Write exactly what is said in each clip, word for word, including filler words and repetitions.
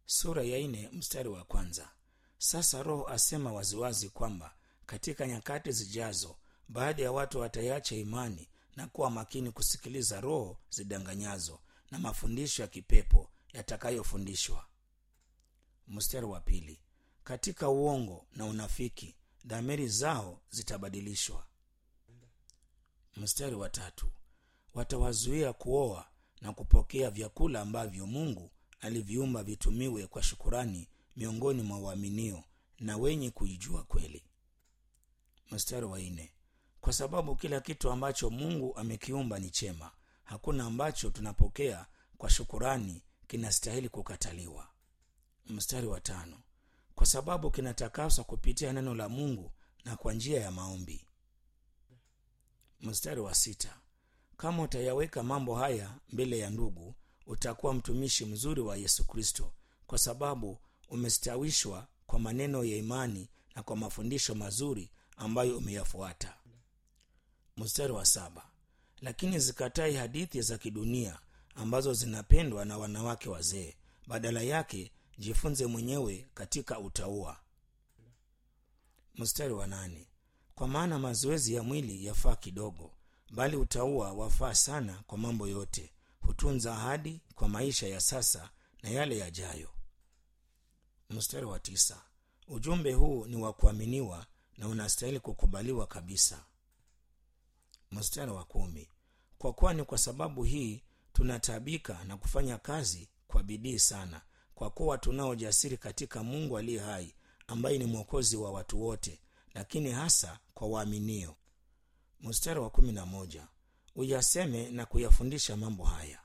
Sura ya nne mstari wa kwanza. Sasa Roho asema waziwazi kwamba katika nyakati zijazo baadhi ya watu wataiacha imani na kuwa makini kusikiliza roho zidanganyazo na mafundisho ya kipepo yatakayofundishwa. Mstari wa pili. Katika uongo na unafiki dhamiri zao zitabadilishwa. Mstari wa tatu. Watawazuia kuoa na kupokea vyakula ambavyo Mungu aliviumba vitumiwe kwa shukurani miongoni mwa waaminio na wenye kuijua kweli. Mstari wa nne. Kwa sababu kila kitu ambacho Mungu amekiumba ni chema, hakuna ambacho tunapokea kwa shukurani kinastahili kukataliwa. Mstari wa tano. Kwa sababu kinatakaswa kupitia neno la Mungu na kwa njia ya maombi. Mstari wa sita. Kama utayaweka mambo haya mbele ya ndugu, utakuwa mtumishi mzuri wa Yesu Kristo, kwa sababu umestawishwa kwa maneno ya imani na kwa mafundisho mazuri ambayo umeyafuata. Mstari wa saba. Lakini zikatai hadithi za kidunia ambazo zinapendwa na wanawake wazee, badala yake jifunze mwenyewe katika utauwa. Mstari wa nane. Kwa maana mazoezi ya mwili yafaa kidogo, bali utauwa wafaa sana kwa mambo yote, hutunza ahadi kwa maisha ya sasa na yale yajayo. Mstari wa tisa. Ujumbe huu ni wa kuaminiwa na unastahili kukubaliwa kabisa. Mstari wa kumi. Kwa kuwa ni kwa sababu hii tunataabika na kufanya kazi kwa bidii sana, kwa kuwa tunao jasiri katika Mungu aliye hai, ambaye ni mwokozi wa watu wote, lakini hasa kwa waaminio. Mstari wa kumi na moja. Uyaseme na kuyafundisha mambo haya.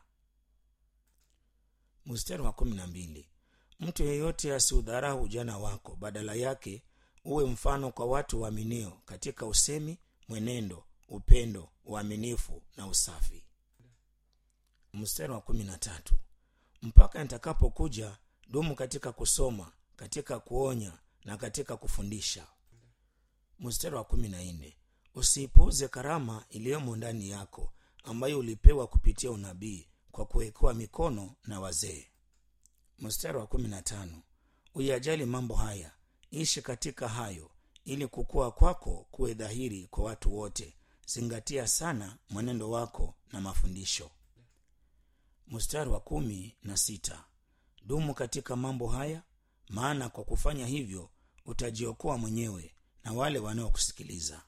Mstari wa kumi na mbili. Mtu yeyote asiudharau ujana wako, badala yake uwe mfano kwa watu waaminio katika usemi, mwenendo, upendo, uaminifu na usafi. Mstari wa kumi na tatu. Mpaka nitakapokuja dumu katika kusoma, katika kuonya na katika kufundisha. Mstari wa kumi na nne. Usiipuuze karama iliyomo ndani yako, ambayo ulipewa kupitia unabii kwa kuwekewa mikono na wazee. Mstari wa kumi na tano. Uyajali mambo haya, ishi katika hayo, ili kukua kwako kuwe dhahiri kwa watu wote. Zingatia sana mwenendo wako na mafundisho. Mstari wa kumi na sita. Dumu katika mambo haya, maana kwa kufanya hivyo utajiokoa mwenyewe na wale wanaokusikiliza.